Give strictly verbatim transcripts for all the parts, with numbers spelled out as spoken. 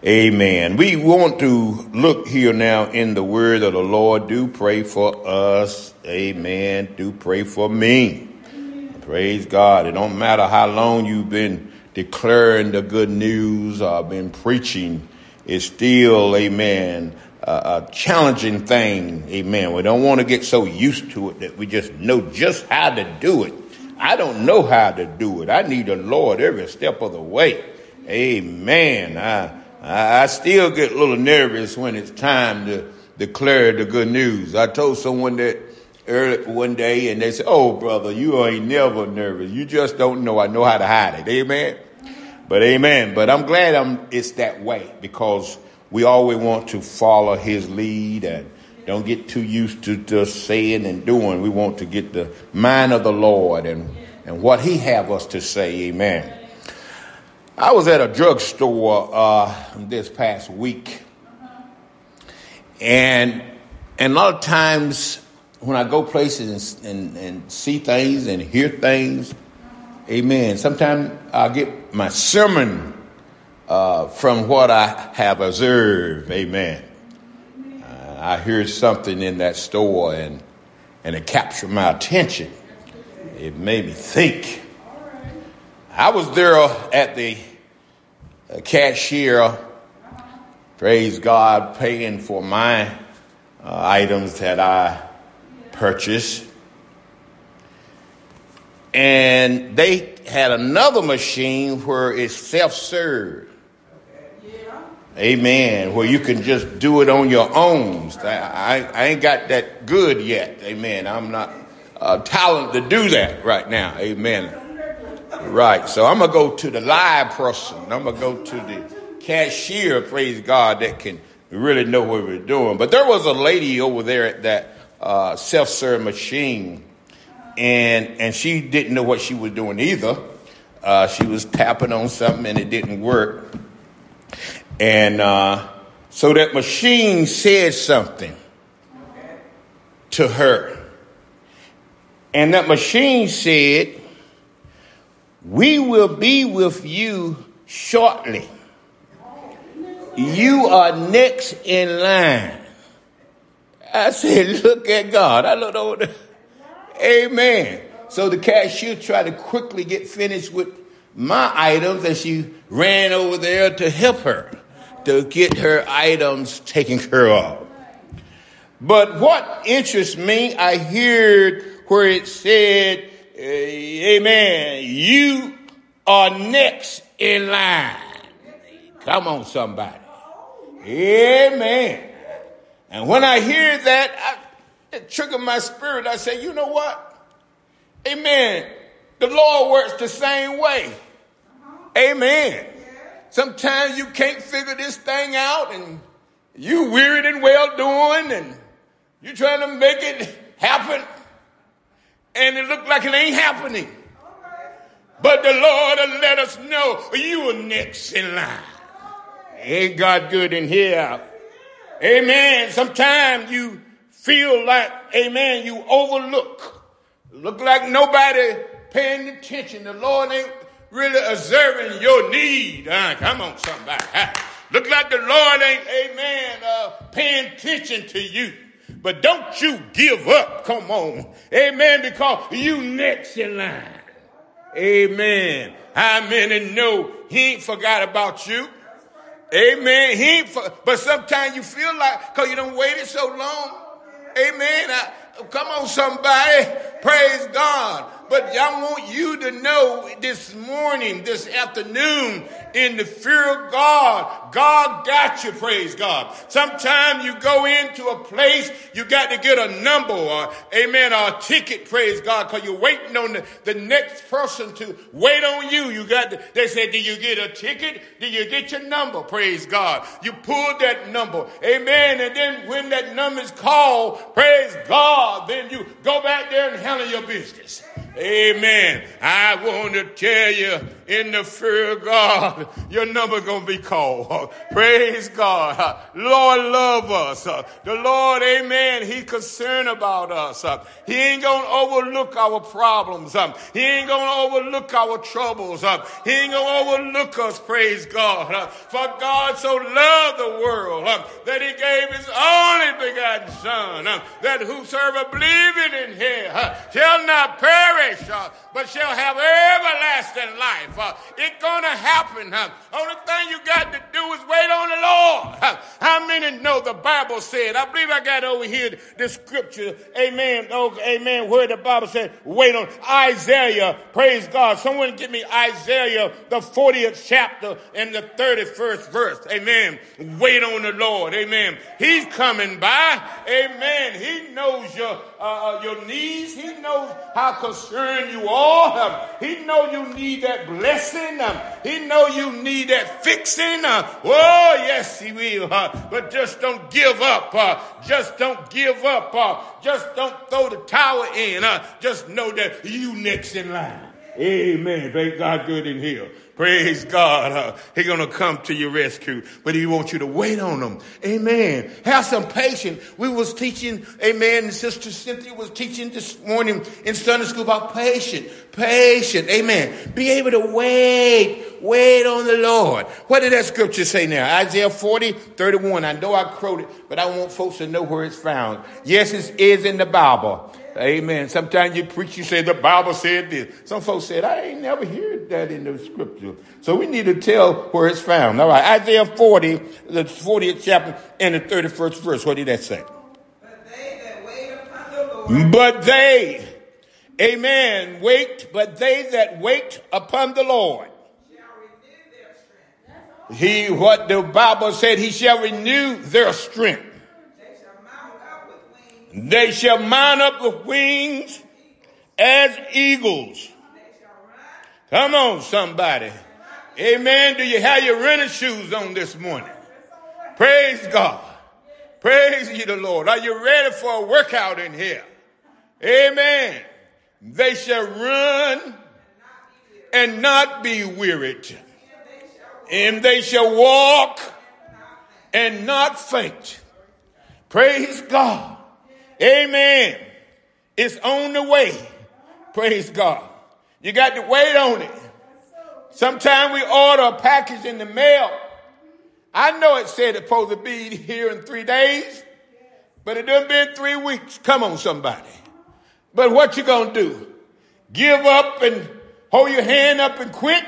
Amen. We want to look here now in the word of the Lord. Do pray for us. Amen. Do pray for me. Praise God. It don't matter how long you've been declaring the good news or been preaching. It's still, amen, a, a challenging thing. Amen. We don't want to get so used to it that we just know just how to do it. I don't know how to do it. I need the Lord every step of the way. Amen. I I still get a little nervous when it's time to declare the good news. I told someone that early one day and they said, "Oh, brother, you ain't never nervous. You just don't know. I know how to hide it." Amen. But amen. But I'm glad I'm, it's that way because we always want to follow his lead and don't get too used to just saying and doing. We want to get the mind of the Lord and, and what he have us to say. Amen. I was at a drugstore uh, this past week, and and a lot of times when I go places and, and, and see things and hear things, amen, sometimes I get my sermon uh, from what I have observed, amen. Uh, I hear something in that store and, and it captured my attention. It made me think. I was there at the cashier, praise God, paying for my uh, items that I purchased. And they had another machine where it's self-serve. Amen. Where you can just do it on your own. I, I, I ain't got that good yet. Amen. I'm not uh, talented to do that right now. Amen. Right. So I'm going to go to the live person. I'm going to go to the cashier, praise God, that can really know what we're doing. But there was a lady over there at that uh, self-serve machine, and and she didn't know what she was doing either. Uh, she was tapping on something, and it didn't work. And uh, so that machine said something to her. And that machine said, "We will be with you shortly. You are next in line." I said, look at God. I looked over there. Amen. So the cashier tried to quickly get finished with my items, and she ran over there to help her, to get her items taken care of. But what interests me, I heard where it said, amen, you are next in line. Come on, somebody. Amen. And when I hear that, I, it triggered my spirit. I say, you know what? Amen. The Lord works the same way. Amen. Sometimes you can't figure this thing out and you wearied and well doing and you're trying to make it happen. And it looked like it ain't happening. But the Lord will let us know you are next in line. Ain't God good in here? Amen. Sometimes you feel like, amen, you overlook. Look like nobody paying attention. The Lord ain't really observing your need. Uh, come on, somebody. Look like the Lord ain't, amen, uh, paying attention to you. But don't you give up. Come on. Amen. Because you next in line. Amen. How many know he ain't forgot about you? Amen. He ain't for, but sometimes you feel like, because you done waited so long. Amen. I, come on, somebody. Praise God. But I want you to know this morning, this afternoon, in the fear of God, God got you, praise God. Sometimes you go into a place, you got to get a number or, amen, or a ticket, praise God, because you're waiting on the, the next person to wait on you. You got to, they said, do you get a ticket? Do you get your number? Praise God. You pull that number, amen, and then when that number is called, praise God, then you go back there and handle your business. Amen. I want to tell you, in the fear of God, your number going to be called. Praise God. Lord love us. The Lord, amen, He's concerned about us. He ain't going to overlook our problems. He ain't going to overlook our troubles. He ain't going to overlook us, praise God. For God so loved the world that He gave His only begotten Son, that whosoever believeth in Him shall not perish, but shall have everlasting life. Uh, it's going to happen. Uh, only thing you got to do is wait on the Lord. Uh, how many know the Bible said? I believe I got over here the scripture. Amen. Oh, amen. Where the Bible said, wait on Isaiah. Praise God. Someone give me Isaiah, the fortieth chapter and the thirty-first verse. Amen. Wait on the Lord. Amen. He's coming by. Amen. He knows your, uh, your needs. He knows how concerned you are. He know you need that blessing. He know you need that fixing. Oh, yes, He will. But just don't give up. Just don't give up. Just don't throw the towel in. Just know that you next in line. Amen. Thank God good in here. Praise God. Uh, He's going to come to your rescue, but He wants you to wait on Him. Amen. Have some patience. We was teaching, amen, and Sister Cynthia was teaching this morning in Sunday school about patience. Patient. Amen. Be able to wait. Wait on the Lord. What did that scripture say now? Isaiah forty, thirty-one. I know I quoted, but I want folks to know where it's found. Yes, it is in the Bible. Amen. Sometimes you preach, you say the Bible said this. Some folks said, I ain't never heard that in the scripture. So we need to tell where it's found. All right. Isaiah forty, the fortieth chapter and the thirty-first verse. What did that say? But they that wait upon the Lord. But they, amen, wait, but they that wait upon the Lord. Shall renew their strength. He, what the Bible said, He shall renew their strength. They shall mount up with wings as eagles. Come on, somebody. Amen. Do you have your running shoes on this morning? Praise God. Praise ye the Lord. Are you ready for a workout in here? Amen. They shall run and not be wearied. And they shall walk and not faint. Praise God. Amen. It's on the way. Praise God. You got to wait on it. Sometimes we order a package in the mail. I know it said it's supposed to be here in three days, but it done been three weeks. Come on, somebody. But what you gonna do? Give up and hold your hand up and quit?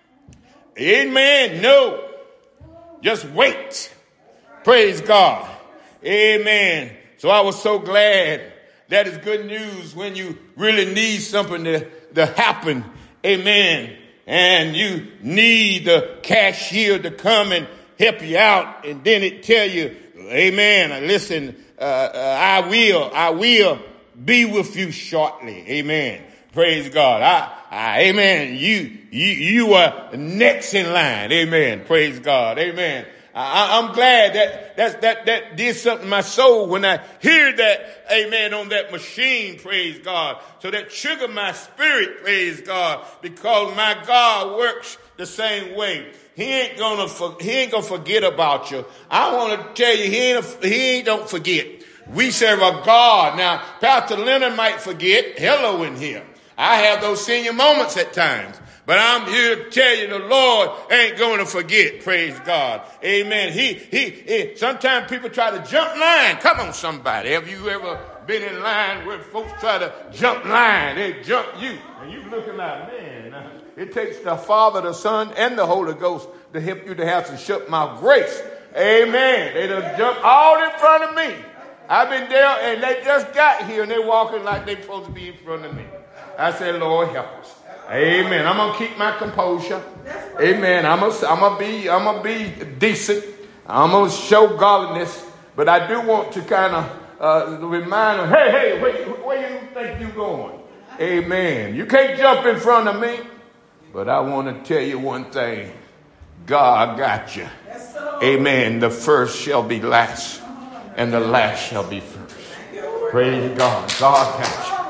Amen. No. Just wait. Praise God. Amen. So I was so glad. That is good news when you really need something to, to happen. Amen. And you need the cashier to come and help you out. And then it tell you, amen, listen, uh, uh, I will, I will be with you shortly. Amen. Praise God. I, I, amen. You, you, you are next in line. Amen. Praise God. Amen. I, I'm glad that, that, that, that did something to my soul when I hear that, amen, on that machine, praise God. So that triggered my spirit, praise God, because my God works the same way. He ain't gonna, he ain't gonna forget about you. I want to tell you, he ain't, he ain't don't forget. We serve a God. Now, Pastor Leonard might forget. Hello in here. I have those senior moments at times. But I'm here to tell you the Lord ain't going to forget. Praise God. Amen. He, he, he, sometimes people try to jump line. Come on, somebody. Have you ever been in line where folks try to jump line? They jump you. And you looking like, man, it takes the Father, the Son, and the Holy Ghost to help you to have some shut mouth grace. Amen. They done jump all in front of me. I've been there and they just got here and they're walking like they're supposed to be in front of me. I said, Lord, help us. Amen. I'm gonna keep my composure. Amen. I'm gonna, I'm gonna be, I'm gonna be decent. I'm gonna show godliness, but I do want to kind of uh, remind them. Hey, hey, where, where you think you going? Amen. You can't jump in front of me, but I want to tell you one thing. God got you. Amen. The first shall be last, and the last shall be first. Praise God. God got you.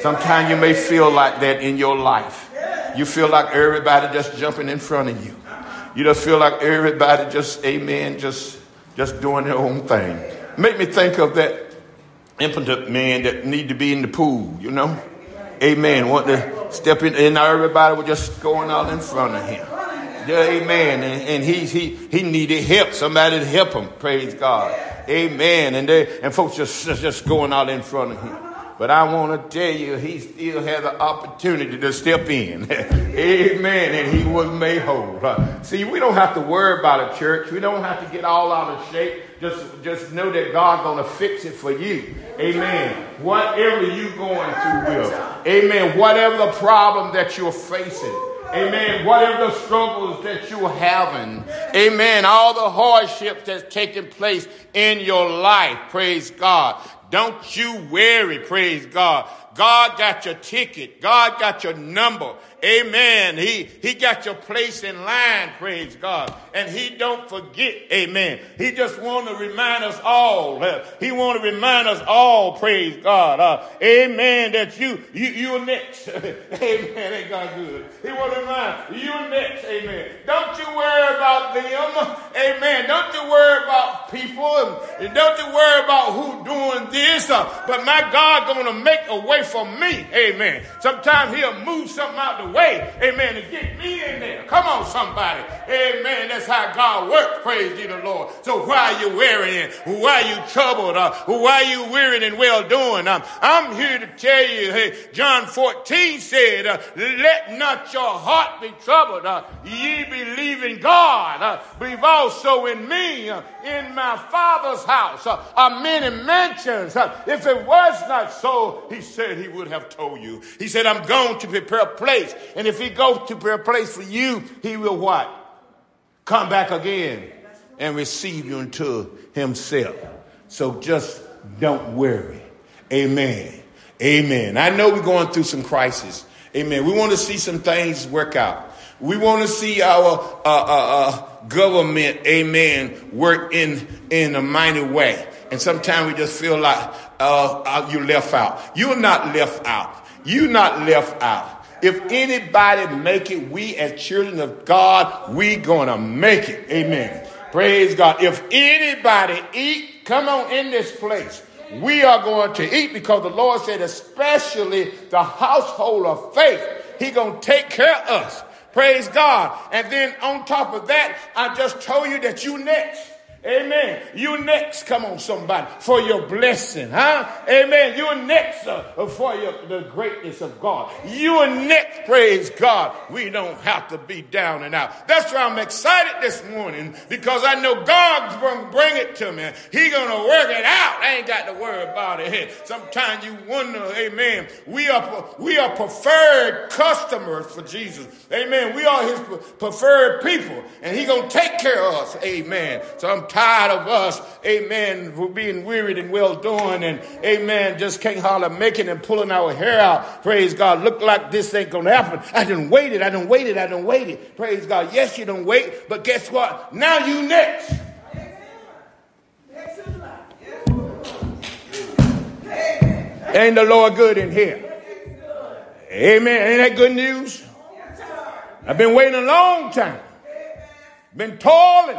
Sometimes you may feel like that in your life. You feel like everybody just jumping in front of you. You just feel like everybody just, amen, just, just doing their own thing. Make me think of that impotent man that need to be in the pool, you know. Amen. Want to step in, and everybody was just going out in front of him. Yeah, amen. And, and he he he needed help. Somebody to help him. Praise God. Amen. And they and folks just just going out in front of him. But I want to tell you, he still had the opportunity to step in. Amen. And he was made whole. Uh, see, we don't have to worry about a church. We don't have to get all out of shape. Just, just know that God's going to fix it for you. Amen. Whatever you're going through with. Amen. Whatever the problem that you're facing. Amen. Whatever the struggles that you're having. Amen. All the hardships that's taking place in your life. Praise God. Don't you worry. Praise God. God got your ticket. God got your number. Amen. He, he got your place in line. Praise God. And he don't forget. Amen. He just want to remind us all. Uh, he want to remind us all. Praise God. Uh, amen. That you, you, you're next. Amen. Ain't God good? He want to remind you next. Amen. Don't you worry about them. Amen. Don't you worry about people. And don't you worry about who doing this. Uh, but my God going to make a way for me. Amen. Sometimes he'll move something out the way. Amen. To get me in there. Come on, somebody. Amen. That's how God works. Praise ye the Lord. So why are you wearying? Why are you troubled? Uh, why are you wearied and well doing? Um, I'm here to tell you, hey, John fourteen said, uh, let not your heart be troubled. Uh, ye believe in God. Uh, believe also in me. Uh, in my Father's house uh, are many mansions. Uh, if it was not so, he said he would have told you. He said, I'm going to prepare a place. And if he goes to prepare a place for you, he will what? Come back again and receive you unto himself. So just don't worry. Amen. Amen. I know we're going through some crisis. Amen. We want to see some things work out. We want to see our uh, uh, uh, government, amen, work in, in a mighty way. And sometimes we just feel like uh, you're left out. You're not left out. You're not left out. If anybody make it, we as children of God, we gonna make it. Amen. Praise God. If anybody eat, come on in this place. We are going to eat because the Lord said, especially the household of faith, he gonna take care of us. Praise God. And then on top of that, I just told you that you next. Amen. You next, come on somebody, for your blessing, huh? Amen. You're next uh, for your, the greatness of God. You're next, praise God. We don't have to be down and out. That's why I'm excited this morning, because I know God's going to bring it to me. He's going to work it out. I ain't got to worry about it. Sometimes you wonder, amen, we are, we are preferred customers for Jesus. Amen. We are his preferred people, and he's going to take care of us. Amen. So I'm tired of us, amen, for being wearied and well doing, and amen, just can't hardly make it and pulling our hair out. Praise God. Look like this ain't gonna happen. I done waited, I done waited, I done waited. Praise God. Yes, you done wait, but guess what? Now you next. Ain't the Lord good in here? Amen. Ain't that good news? I've been waiting a long time. Been toiling.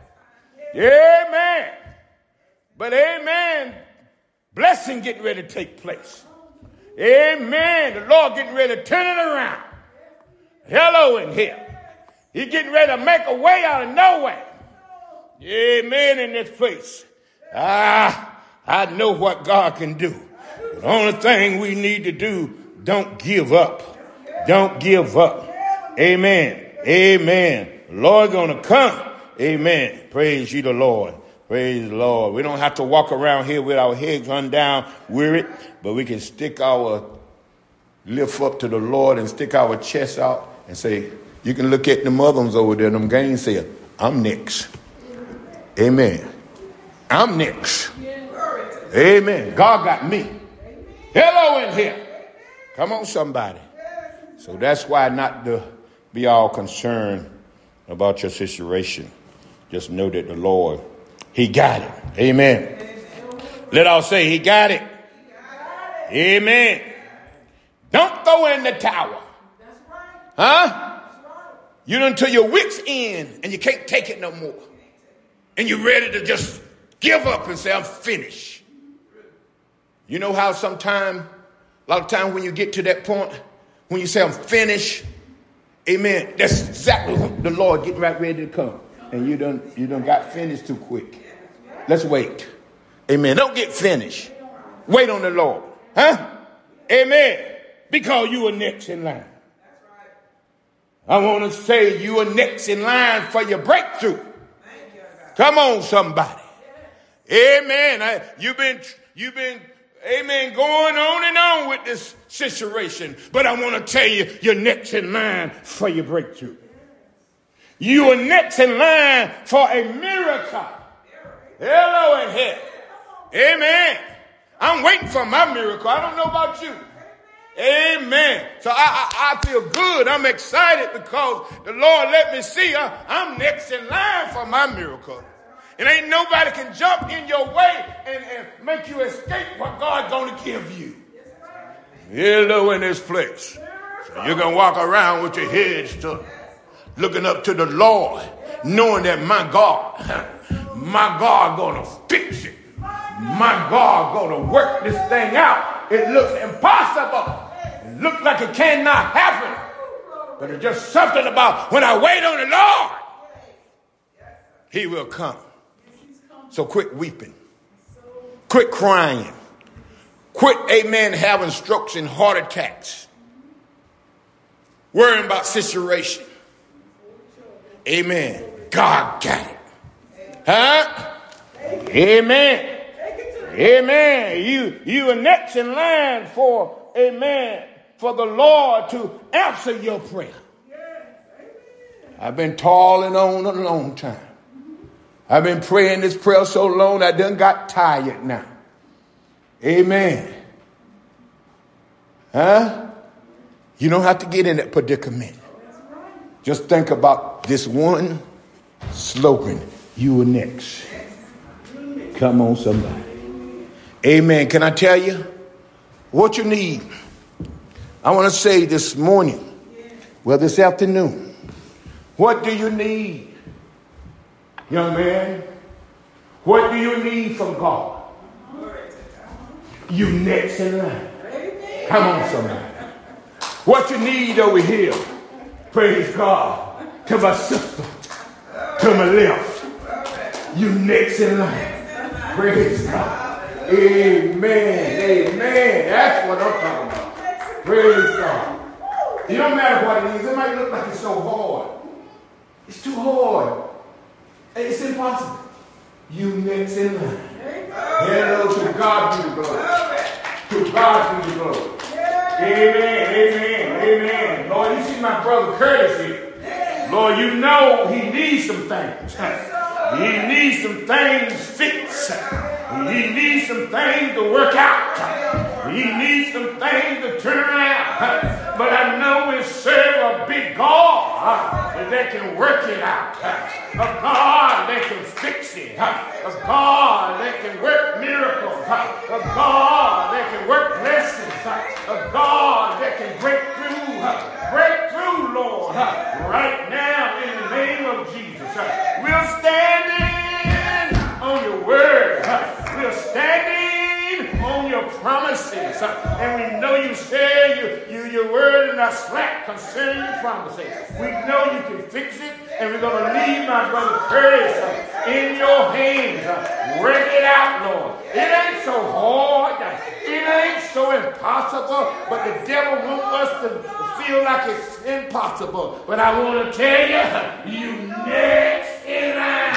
Amen. But amen, blessing getting ready to take place. Amen. The Lord getting ready to turn it around. Hello in here. He's getting ready to make a way out of no way. Amen in this place. Ah, I know what God can do. The only thing we need to do, don't give up. Don't give up. Amen. Amen. Lord gonna come. Amen. Praise you the Lord. Praise the Lord. We don't have to walk around here with our heads run down, weary, but we can stick our lift up to the Lord and stick our chest out and say, you can look at the Muslims over there, them gainsayers. I'm next. Amen. I'm next. Amen. God got me. Hello in here. Come on, somebody. So that's why not to be all concerned about your situation. Just know that the Lord, he got it. Amen. Let all say he got it. Amen. Don't throw in the towel. That's right. Huh? That's right. You done to your wits end and you can't take it no more. And you're ready to just give up and say, I'm finished. You know how sometimes, a lot of times when you get to that point, when you say I'm finished, amen, that's exactly what the Lord getting right ready to come. And you done, you done got finished too quick. Let's wait. Amen. Don't get finished. Wait on the Lord. Huh? Amen. Because you are next in line. I want to say you are next in line for your breakthrough. Come on, somebody. Amen. I, you've been, you've been, amen, going on and on with this situation. But I want to tell you, you're next in line for your breakthrough. You are next in line for a miracle. Hello in here. Amen. I'm waiting for my miracle. I don't know about you. Amen. So I, I, I feel good. I'm excited because the Lord let me see uh, I'm next in line for my miracle. And ain't nobody can jump in your way and, and make you escape what God's going to give you. Hello in this place. So you're going to walk around with your head stuck, looking up to the Lord, knowing that my God, my God going to fix it. My God going to work this thing out. It looks impossible. It looks like it cannot happen. But it's just something about when I wait on the Lord, he will come. So quit weeping. Quit crying. Quit, amen, having strokes and heart attacks. Worrying about situation. Amen. God got it. Huh? Amen. Amen. You, you are next in line for, amen, for the Lord to answer your prayer. I've been toiling on a long time. I've been praying this prayer so long I done got tired now. Amen. Huh? You don't have to get in that predicament. Just think about this one slogan. You are next. Come on, somebody. Amen. Can I tell you what you need? I want to say this morning, well, this afternoon, what do you need, young man? What do you need from God? You next in line. Come on, somebody. What you need over here, praise God, to my sister, to my left, you next in line. Praise God. Amen. Amen. That's what I'm talking about. Praise God. It don't matter what it is. It might look like it's so hard. It's too hard. It's impossible. You next in line. Hello, to God be the glory. To God be the glory. Amen. Amen. Amen. Lord, you see my brother Curtis here. Lord, you know he needs some things. He needs some things fixed. He needs some things to work out. He needs some things to turn around. But I know we serve a big God that can work it out. A God that can fix it. A God that can work miracles. A God that can work blessings. A God that can break through. Break through, Lord. Right now in the name of Jesus. We're standing on your word. We're standing on your promises. And we know you say you, you, your word is not slack concerning your promises. We know you can fix it. And we're going to leave my brother Curtis in your hands. Work it out, Lord. It ain't so hard. It ain't so impossible. But the devil wants us to feel like it's impossible. But I want to tell you, you next in line.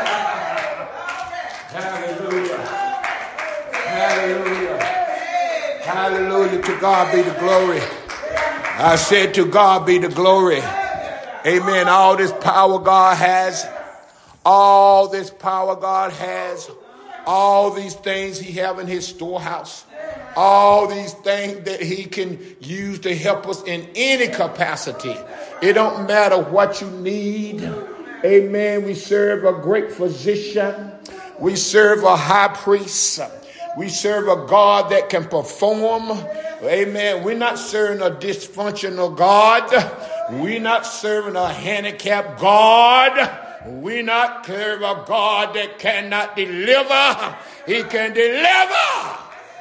Hallelujah. Hallelujah. Hallelujah. To God be the glory. I said to God be the glory. Amen. All this power God has. All this power God has. All these things he have in his storehouse. All these things that he can use to help us in any capacity. It don't matter what you need. Amen. We serve a great physician. We serve a high priest. We serve a God that can perform. Amen. We're not serving a dysfunctional God. We're not serving a handicapped God. We're not serving a God that cannot deliver. He can deliver.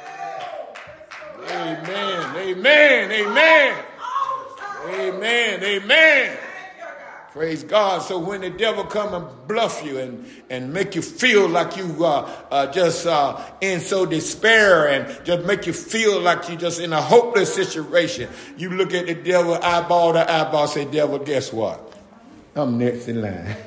Amen. Amen. Amen. Amen. Amen. Praise God. So when the devil come and bluff you and, and make you feel like you uh, uh, just uh, in so despair and just make you feel like you just in a hopeless situation, you look at the devil eyeball to eyeball, say, devil, guess what? I'm next in line.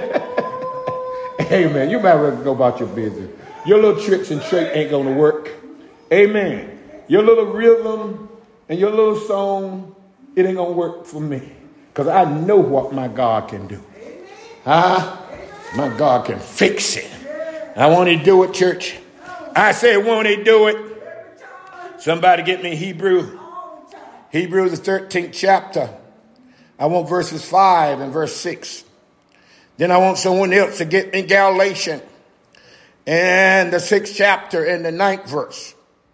Amen. You might as well go about your business. Your little tricks and tricks ain't going to work. Amen. Your little rhythm and your little song, it ain't going to work for me. Because I know what my God can do. Huh? My God can fix it. I want to do it, church. I say, won't he do it? Somebody get me Hebrew. Hebrews, the thirteenth chapter. I want verses five and verse six. Then I want someone else to get me Galatians and the sixth chapter and the ninth verse.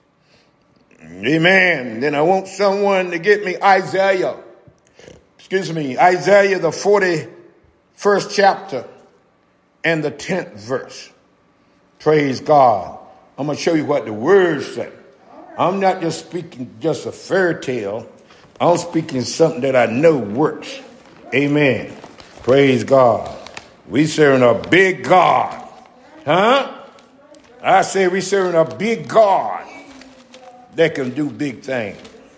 Amen. Then I want someone to get me Isaiah. Excuse me, Isaiah, the forty-first chapter and the tenth verse. Praise God. I'm going to show you what the words say. I'm not just speaking just a fairy tale. I'm speaking something that I know works. Amen. Praise God. We serving a big God. Huh? I say we serving a big God that can do big things.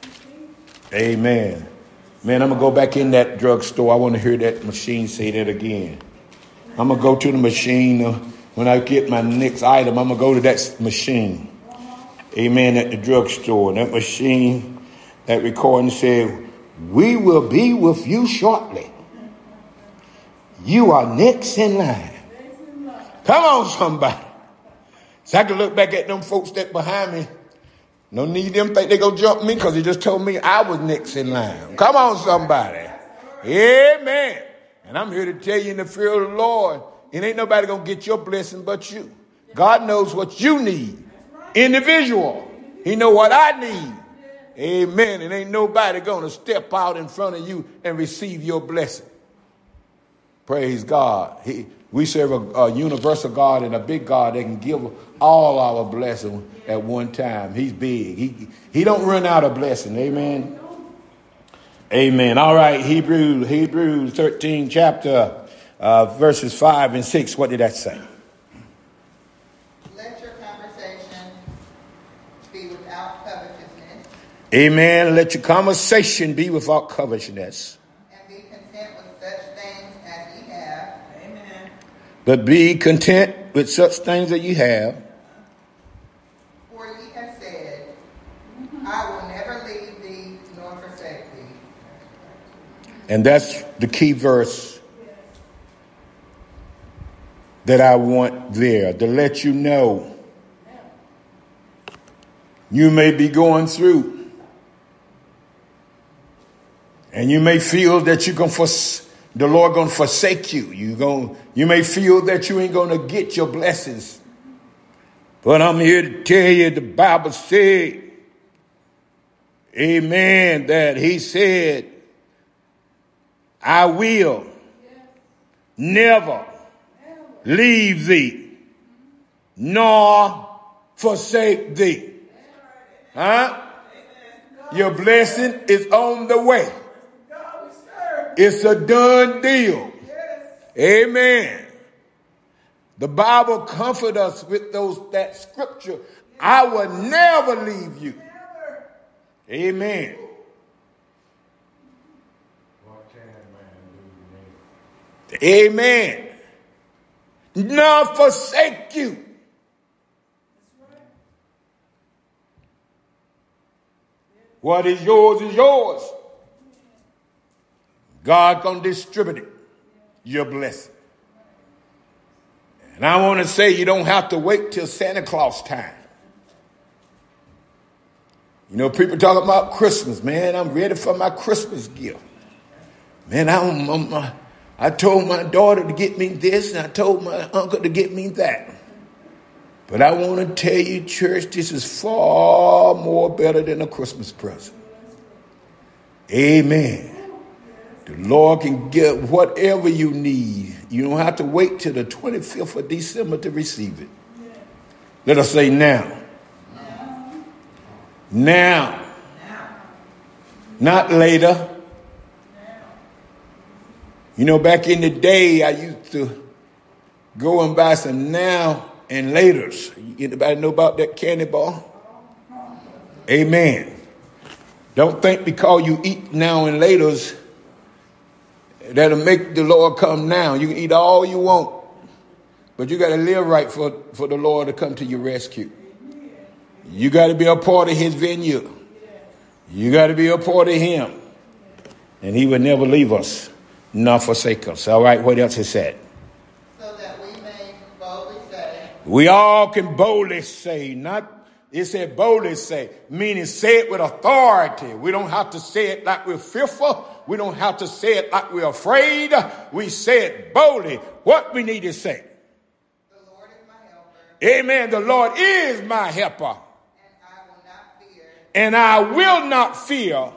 Amen. Man, I'm going to go back in that drugstore. I want to hear that machine say that again. I'm going to go to the machine. Uh, when I get my next item, I'm going to go to that machine. Amen, at the drugstore. That machine, that recording said, we will be with you shortly. You are next in line. Come on, somebody. So I can look back at them folks that behind me. No need them think they gonna jump me because he just told me I was next in line. Come on, somebody. Amen. And I'm here to tell you in the fear of the Lord, it ain't nobody gonna get your blessing but you. God knows what you need. Individual. He know what I need. Amen. And ain't nobody gonna step out in front of you and receive your blessing. Praise God. He, we serve a, a universal God and a big God that can give all our blessing at one time. He's big. He he don't run out of blessing. Amen. Amen. All right. Hebrews, Hebrews thirteen chapter, uh, verses five and six. What did that say? Let your conversation be without covetousness. Amen. Let your conversation be without covetousness. And be content with such things as ye have. Amen. But be content with such things that you have. For ye have said, I will never leave thee nor forsake thee. And that's the key verse that I want there to let you know. You may be going through and you may feel that you're going to fors- the Lord going to forsake you. You going you may feel that you ain't going to get your blessings. But I'm here to tell you the Bible said, amen, that he said, I will never leave thee nor forsake thee. Huh? Your blessing is on the way. It's a done deal. Amen. The Bible comforts us with those that scripture. I will never leave you. Amen. Amen. Nor forsake you. What is yours is yours. God gonna distribute it. Your blessing. And I want to say you don't have to wait till Santa Claus time. You know, people talk about Christmas. Man, I'm ready for my Christmas gift. Man, I'm, I'm, uh, I told my daughter to get me this, and I told my uncle to get me that. But I want to tell you, church, this is far more better than a Christmas present. Amen. The Lord can get whatever you need. You don't have to wait till the twenty-fifth of December to receive it. Let us say now. Now. Not later. You know, back in the day, I used to go and buy some now and laters. Anybody know about that candy bar? Amen. Don't think because you eat now and laters that'll make the Lord come now. You can eat all you want, but you got to live right for, for the Lord to come to your rescue. You got to be a part of his vineyard. You got to be a part of him. And he will never leave us, nor forsake us. All right, what else is said? So that we may boldly say. We all can boldly say, not, it said boldly say, meaning say it with authority. We don't have to say it like we're fearful. We don't have to say it like we're afraid. We say it boldly. What we need to say. The Lord is my helper. Amen. The Lord is my helper. And I will not fear. And I will not fear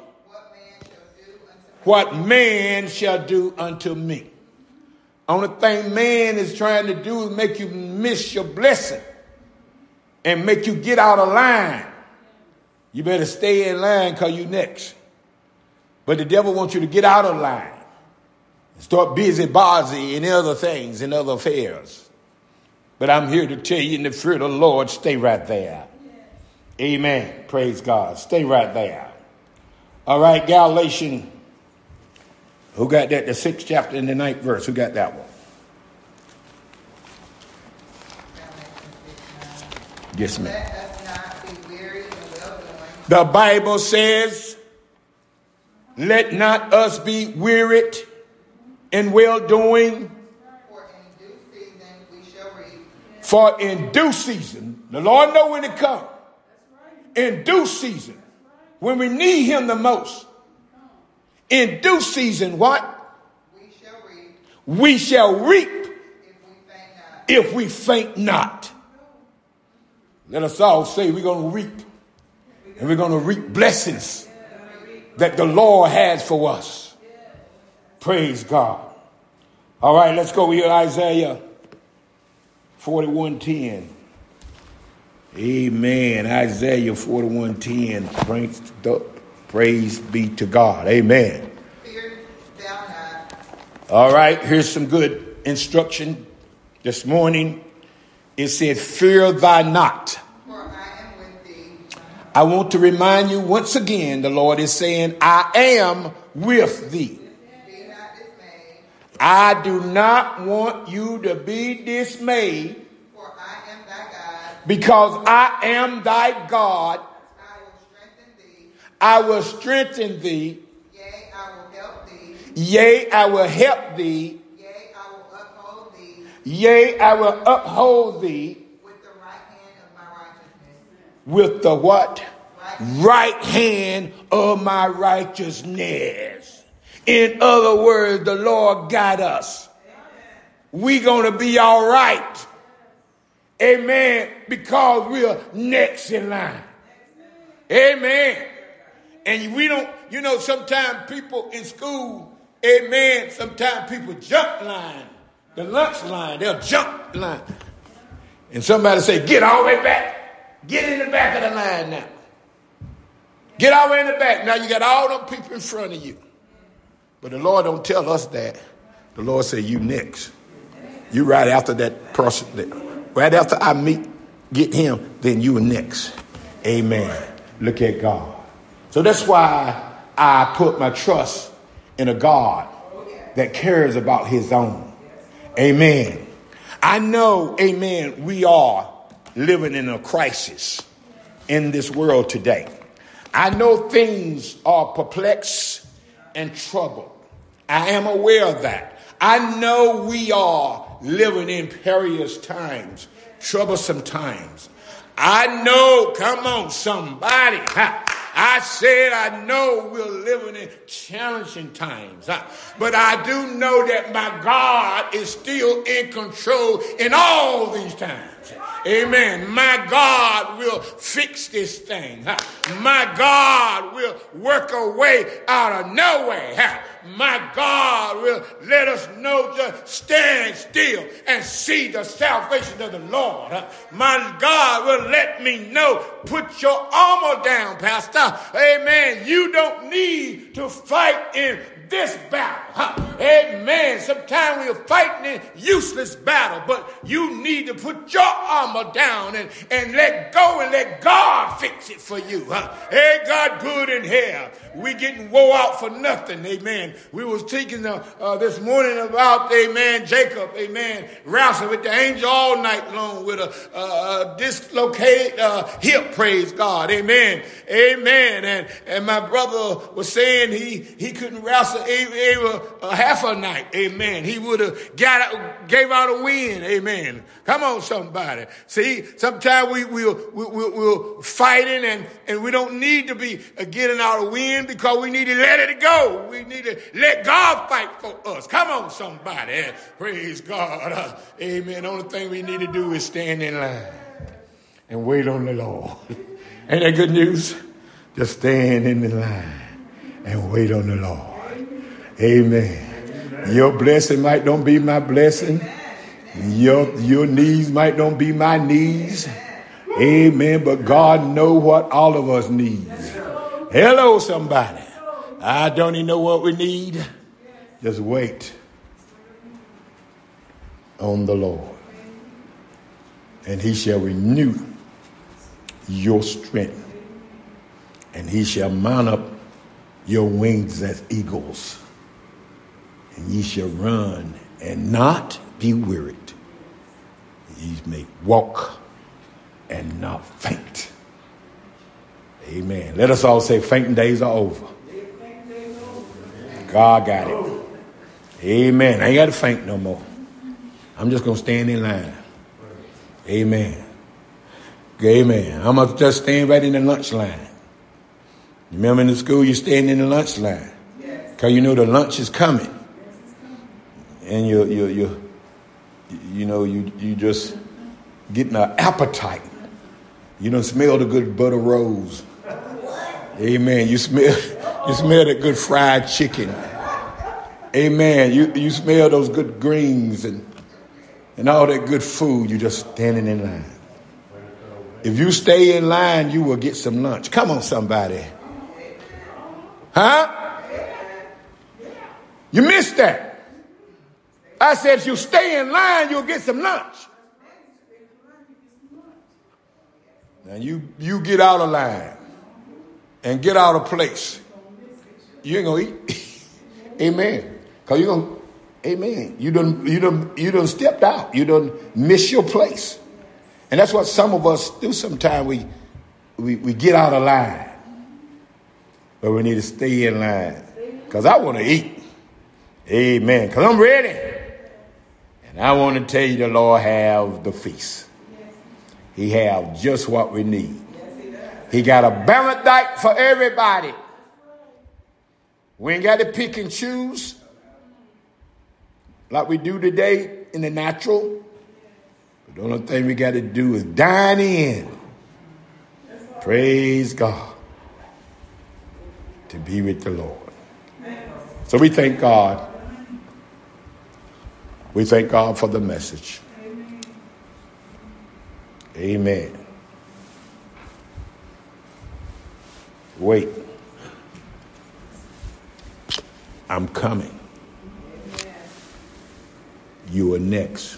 What man shall do unto what man shall do unto me. Only thing man is trying to do is make you miss your blessing and make you get out of line. You better stay in line because you next. But the devil wants you to get out of line. Start busy-body in other things, in other affairs. But I'm here to tell you, in the fear of the Lord, stay right there. Amen. Praise God. Stay right there. All right, Galatians. Who got that? The sixth chapter and the ninth verse. Who got that one? Yes, ma'am. Let us not be weary in well-doing. The Bible says, let not us be wearied in well-doing. For in due season we shall reap. For in due season, the Lord know when it comes. In due season, when we need him the most. In due season, what? We shall reap. We shall reap If we faint not. if we faint not. Let us all say we're going to reap. And we're going to reap blessings that the Lord has for us. Praise God. All right, let's go here. Isaiah forty-one ten. Amen. Isaiah forty-one ten. Praise, praise be to God. Amen. Fear thou not. All right, here's some good instruction this morning. It said, fear thy not. For I am with thee. I want to remind you once again, the Lord is saying, I am with thee. Be not dismayed. I do not want you to be dismayed For I am thy God. because I am thy God. I will strengthen thee. I will strengthen thee. Yea, I will help thee. Yea, I will help thee. Yea, I will uphold thee Yea, I will uphold thee with the right hand of my righteousness. with the what? Right. Right hand of my righteousness. In other words, the Lord got us. We gonna be all right. Amen. Because we're next in line. Amen. And we don't, you know, sometimes people in school, amen, sometimes people jump line. The lunch line, they'll jump line. And somebody say, get all the way back. Get in the back of the line now. Get all the way in the back. Now you got all them people in front of you. But the Lord don't tell us that. The Lord say, you next. You right after that person. Right after I meet, get him, then you are next. Amen. Look at God. So that's why I put my trust in a God that cares about his own. Amen. I know, amen, we are living in a crisis in this world today. I know things are perplexed and troubled. I am aware of that. I know we are living in perilous times, troublesome times. I know, come on, somebody. Ha, I said I know we're living in challenging times, but I do know that my God is still in control in all these times. Amen. My God will fix this thing. My God will work a way out of no way. My God will let us know to stand still and see the salvation of the Lord. My God will let me know, put your armor down, Pastor. Amen. You don't need to fight in this battle. Amen. Sometimes we're fighting a useless battle, but you need to put your armor down and, and let go and let God fix it for you. Hey, God, good in here. We getting wore out for nothing. Amen. We was thinking uh, uh, this morning about, amen, Jacob, amen, wrestling with the angel all night long with a, uh, a dislocated uh, hip, praise God. Amen. Amen. And, and my brother was saying he, he couldn't wrestle even a half a night. Amen. He would have got out, gave out a win. Amen. Come on, somebody. See, sometimes we, we'll, we'll, we're fighting and, and we don't need to be getting out a win because we need to let it go. We need to let God fight for us. Come on, somebody. Praise God. Uh, amen. The only thing we need to do is stand in line and wait on the Lord. Ain't that good news? Just stand in the line and wait on the Lord. Amen. Your blessing might don't be my blessing. Your, your needs might don't be my needs. Amen. But God know what all of us need. Hello, somebody. I don't even know what we need. Just wait on the Lord. And he shall renew your strength. And he shall mount up your wings as eagles. And ye shall run and not be wearied. Ye may walk and not faint. Amen. Let us all say fainting days are over. God got it. Amen. I ain't got to faint no more. I'm just going to stand in line. Amen. Amen. I'm going to just stand right in the lunch line. You remember in the school you stand in the lunch line? Because you know the lunch is coming. And you you you you know you you just getting an appetite. You don't smell the good butter rolls. Amen. You smell you smell that good fried chicken. Amen. You you smell those good greens and and all that good food. You just standing in line. If you stay in line, you will get some lunch. Come on, somebody. Huh? You missed that. I said, if you stay in line, you'll get some lunch. Now you, you get out of line and get out of place. You ain't gonna eat. Amen. Cause you're gonna, amen. You done, you done, you done stepped out. You done miss your place. And that's what some of us do sometimes. We, we, we get out of line. But we need to stay in line. Cause I want to eat. Amen. Cause I'm ready. And I want to tell you the Lord have the feast. He have just what we need. He got a balanced diet for everybody. We ain't got to pick and choose like we do today in the natural. But the only thing we got to do is dine in. Praise God. To be with the Lord. So we thank God. We thank God for the message. Amen. Wait. I'm coming. You are next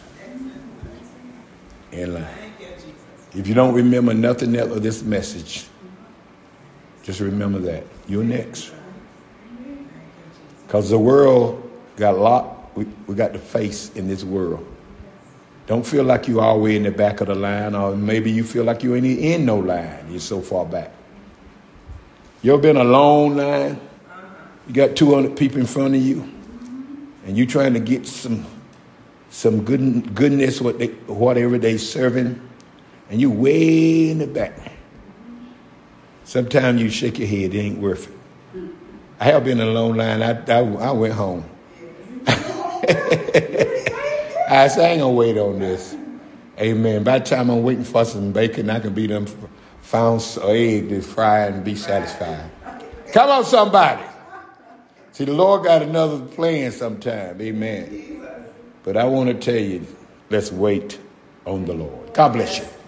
in line. If you don't remember nothing else of this message, just remember that. You're next. Because the world got a lot we, we got to face in this world. Don't feel like you're all the way in the back of the line, or maybe you feel like you ain't in no line. You're so far back. You ever been a long line? You got two hundred people in front of you, and you trying to get some some good goodness, what they, whatever they serving, and you way in the back. Sometimes you shake your head, it ain't worth it. I have been in a long line. I, I, I went home. I said, I ain't gonna wait on this. Amen. By the time I'm waiting for some bacon, I can be them found egg to fry and be satisfied. Come on, somebody. See, the Lord got another plan sometime. Amen. But I want to tell you, let's wait on the Lord. God bless you.